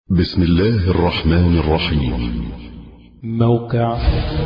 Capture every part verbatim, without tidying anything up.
بسم الله الرحمن الرحيم. موقع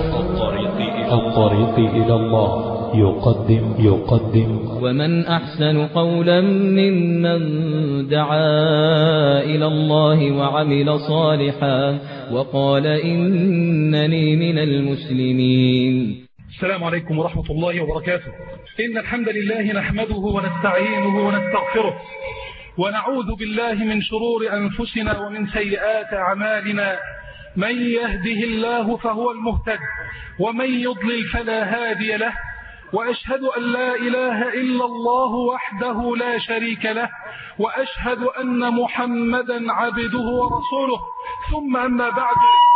الطريق إلى الله يقدم يقدم ومن أحسن قولا ممن دعا إلى الله وعمل صالحا وقال إنني من المسلمين. السلام عليكم ورحمة الله وبركاته. إن الحمد لله نحمده ونستعينه ونستغفره ونعوذ بالله من شرور أنفسنا ومن سيئات أعمالنا. من يهده الله فهو المهتد ومن يضلل فلا هادي له، وأشهد أن لا إله إلا الله وحده لا شريك له، وأشهد أن محمدا عبده ورسوله. ثم أما بعد،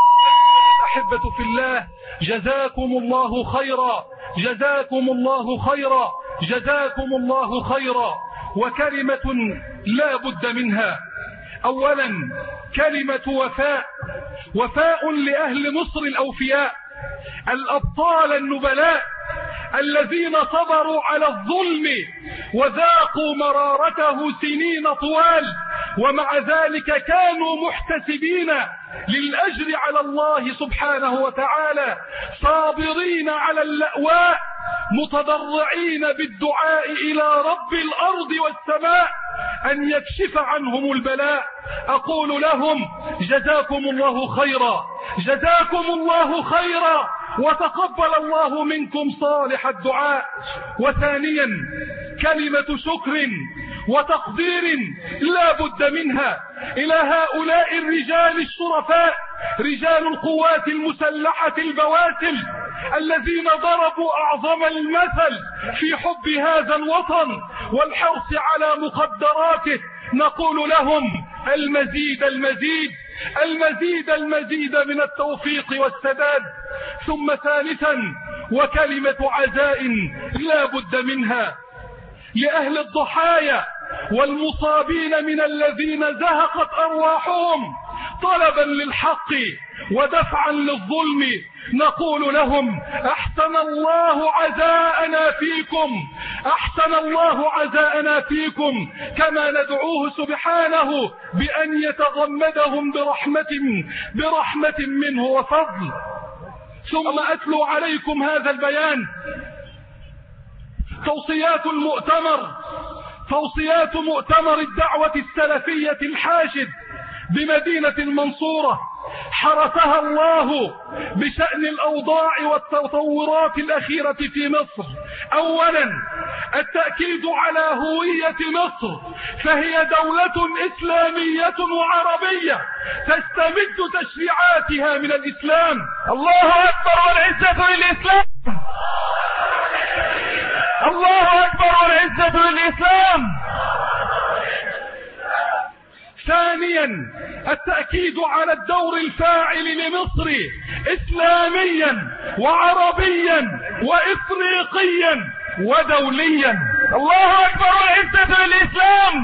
أحبة في الله، جزاكم الله خيرا جزاكم الله خيرا جزاكم الله خيرا. وكلمة لا بد منها. أولا كلمة وفاء، وفاء لأهل مصر الأوفياء، الأبطال النبلاء الذين صبروا على الظلم وذاقوا مرارته سنين طوال، ومع ذلك كانوا محتسبين للأجر على الله سبحانه وتعالى، صابرين على اللأواء، متضرعين بالدعاء إلى رب الأرض والسماء أن يكشف عنهم البلاء. أقول لهم جزاكم الله خيرا جزاكم الله خيرا وتقبل الله منكم صالح الدعاء. وثانيا كلمة شكر وتقدير لا بد منها إلى هؤلاء الرجال الشرفاء، رجال القوات المسلحة البواسل، الذين ضربوا أعظم المثل في حب هذا الوطن والحرص على مقدراته. نقول لهم المزيد المزيد المزيد المزيد من التوفيق والسداد. ثم ثالثا وكلمة عزاء لا بد منها لأهل الضحايا والمصابين من الذين زهقت أرواحهم طلبا للحق ودفعا للظلم. نقول لهم أحسن الله عزاءنا فيكم أحسن الله عزاءنا فيكم، كما ندعوه سبحانه بأن يتغمدهم برحمة برحمة منه وفضل. ثم أتلو عليكم هذا البيان. توصيات المؤتمر توصيات مؤتمر الدعوة السلفية الحاشد بمدينة المنصورة، حرسها الله بشأن الأوضاع والتطورات الأخيرة في مصر. أولا التأكيد على هوية مصر، فهي دولة إسلامية وعربية تستمد تشريعاتها من الإسلام. الله أكبر والعزة للإسلام الله أكبر والعزة للإسلام. ثانيا التأكيد على الدور الفاعل لمصر إسلاميا وعربيا وإفريقيا ودوليا. الله أكبر والعزة للإسلام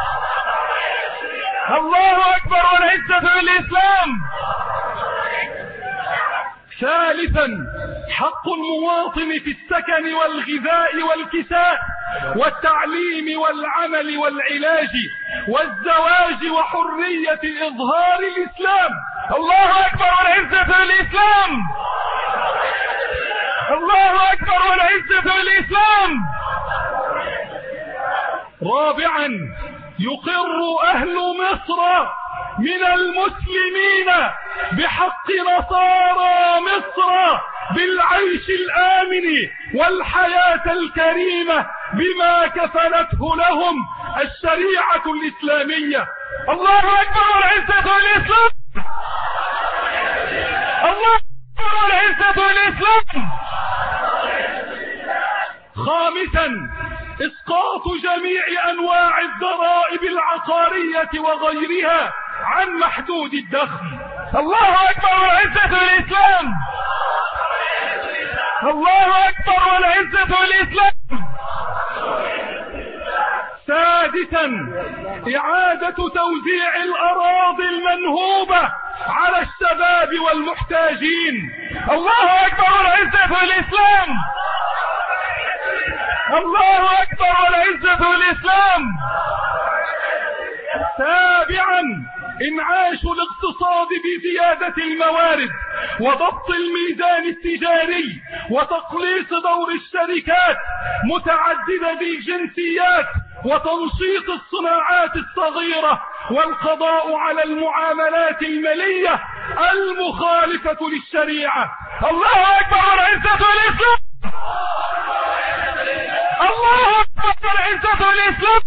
الله أكبر والعزة للإسلام. ثالثا حق المواطن في السكن والغذاء والكساء والتعليم والعمل والعلاج والزواج وحرية إظهار الإسلام. الله أكبر والعزة للإسلام الله أكبر والعزة للإسلام. رابعا يقر أهل مصر من المسلمين بحق نصارى مصر بالعيش الآمن والحياة الكريمة بما كفلته لهم الشريعة الإسلامية. الله أكبر والعزة للإسلام الله أكبر والعزة للإسلام. خامسا إسقاط جميع أنواع الضرائب العقارية وغيرها عن محدود الدخل. الله أكبر والعزة للإسلام الله أكبر والعزة للإسلام. سادسا إعادة توزيع الأراضي المنهوبة على الشباب والمحتاجين. الله أكبر والعزة للإسلام الله أكبر والعزة للإسلام. سابعا انعاش الاقتصاد بزيادة الموارد وضبط الميزان التجاري وتقليص دور الشركات متعددة الجنسيات وتنشيط الصناعات الصغيرة والقضاء على المعاملات المالية المخالفة للشريعة. الله أكبر عزة الإسلام. الله أكبر عزة الإسلام.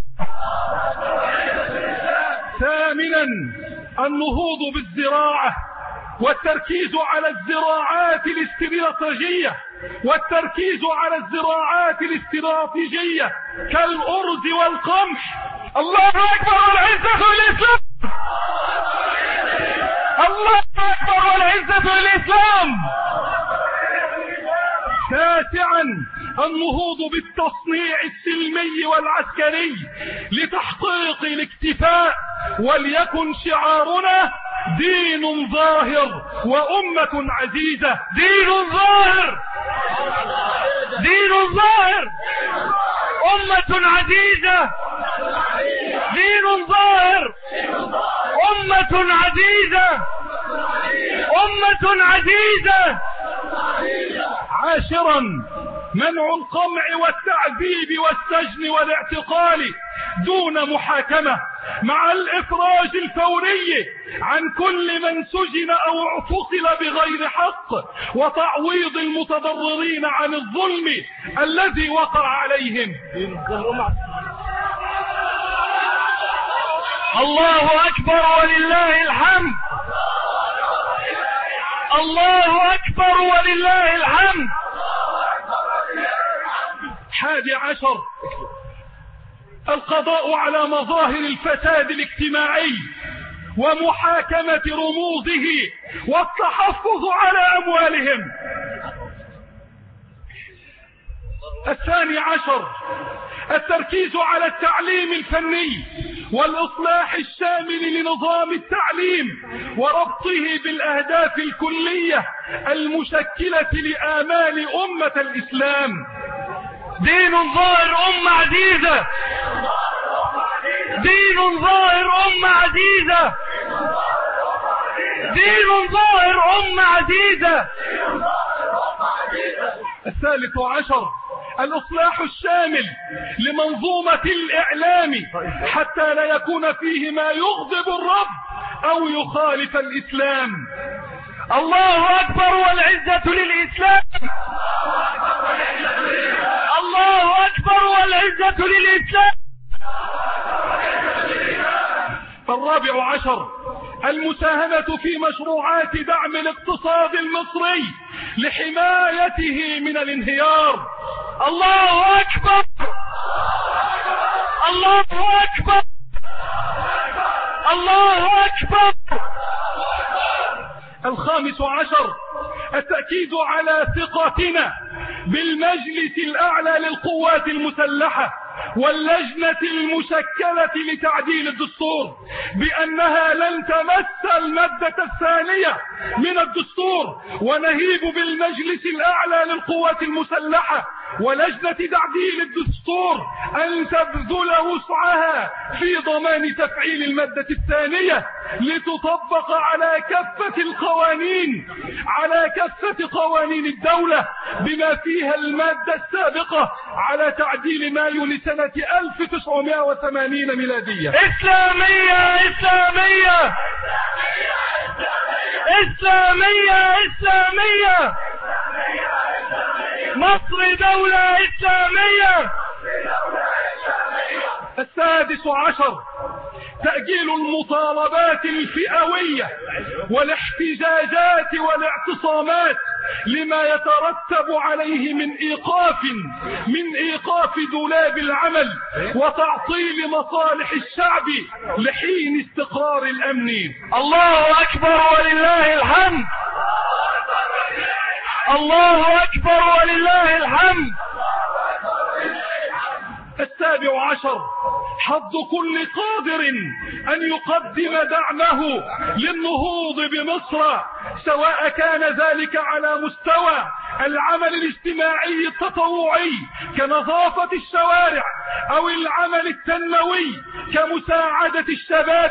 ثامنا النهوض بالزراعة والتركيز على الزراعات الاستراتيجية والتركيز على الزراعات الاستراتيجية كالأرز والقمح. الله أكبر والعزة الإسلام. الله أكبر والعزة الإسلام. تاسعا النهوض بالتصنيع السلمي والعسكري لتحقيق الاكتفاء وليكن شعارنا دين ظاهر وأمة عزيزة. دين ظاهر دين ظاهر أمة عزيزة. دين ظاهر أمة عزيزة. أمة عزيزة. عاشرا منع القمع والتعذيب والسجن والاعتقال دون محاكمة مع الإفراج الفوري عن كل من سجن أو اعتقل بغير حق وتعويض المتضررين عن الظلم الذي وقع عليهم. الله أكبر ولله الحمد. الله أكبر ولله الحمد. حادي عشر القضاء على مظاهر الفساد الاجتماعي ومحاكمة رموزه والتحفظ على أموالهم. الثاني عشر التركيز على التعليم الفني والإصلاح الشامل لنظام التعليم وربطه بالأهداف الكلية المشكلة لآمال أمة الإسلام. دين ظاهر أمة عزيزة. دين ظاهر أمة عزيزة. دين ظاهر أمة عزيزة. الثالث عشر الإصلاح الشامل لمنظومة الإعلام حتى لا يكون فيه ما يغضب الرب أو يخالف الإسلام. الله أكبر والعزة للإسلام. الله أكبر والعزة للإسلام. الرابع عشر المساهمة في مشروعات دعم الاقتصاد المصري لحمايته من الانهيار. الله أكبر. الله أكبر. الله أكبر. الخامس عشر التأكيد على ثقتنا بالمجلس الأعلى للقوات المسلحة واللجنة المشكلة لتعديل الدستور بأنها لن تمس المادة الثانية من الدستور، ونهيب بالمجلس الأعلى للقوات المسلحة ولجنة تعديل الدستور أن تبذل وسعها في ضمان تفعيل المادة الثانية لتطبق على كافة القوانين على كافة قوانين الدولة بما فيها المادة السابقة على تعديل مايو لسنة ألف وتسعمائة وثمانين ميلادية. إسلامية إسلامية إسلامية إسلامية مصر دولة إسلامية. السادس عشر تأجيل المطالبات الفئوية والاحتجاجات والاعتصامات لما يترتب عليه من إيقاف من إيقاف دولاب العمل وتعطيل مصالح الشعب لحين استقرار الأمن. الله أكبر ولله الحمد. الله أكبر ولله الحمد. السابع عشر حض كل قادر أن يقدم دعمه للنهوض بمصر، سواء كان ذلك على مستوى العمل الاجتماعي التطوعي كنظافة الشوارع أو العمل التنموي كمساعدة الشباب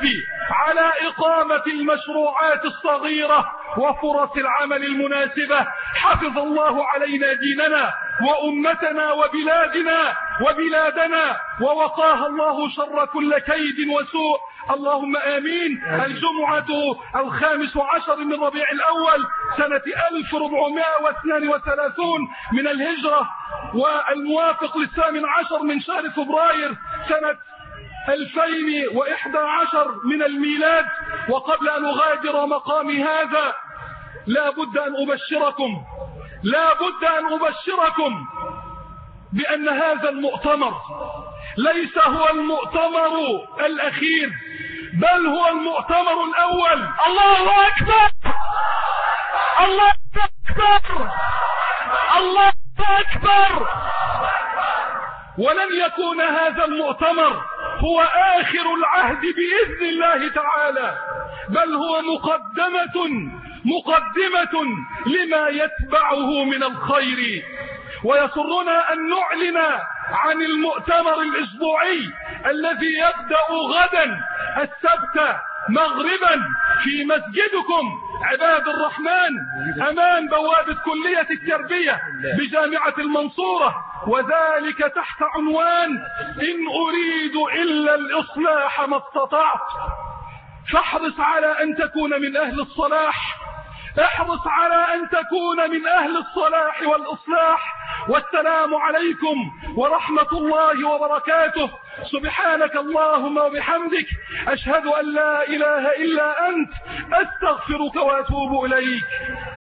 على إقامة المشروعات الصغيرة وفرص العمل المناسبة. حفظ الله علينا ديننا وأمتنا وبلادنا وبلادنا، ووقاها الله شر كل كيد وسوء، اللهم آمين. الجمعة الخامس عشر من ربيع الأول سنة ألف وأربعمائة واثنين وثلاثين من الهجرة، والموافق للثامن عشر من شهر فبراير سنة ألفين وإحدى عشر من الميلاد. وقبل أن أغادر مقامي هذا لا بد أن أبشركم لا بد أن أبشركم بأن هذا المؤتمر ليس هو المؤتمر الأخير، بل هو المؤتمر الأول. الله أكبر الله أكبر الله أكبر. ولن يكون هذا المؤتمر هو آخر العهد بإذن الله تعالى، بل هو مقدمة مقدمة لما يتبعه من الخير. ويسرنا أن نعلن عن المؤتمر الأسبوعي الذي يبدأ غدا السبت مغربا في مسجدكم عباد الرحمن أمام بوابة كلية التربية بجامعة المنصورة، وذلك تحت عنوان إن أريد إلا الإصلاح ما استطعت. فاحرص على أن تكون من أهل الصلاح، احرص على أن تكون من أهل الصلاح والإصلاح. والسلام عليكم ورحمة الله وبركاته. سبحانك اللهم وبحمدك، أشهد أن لا إله إلا أنت، أستغفرك وأتوب إليك.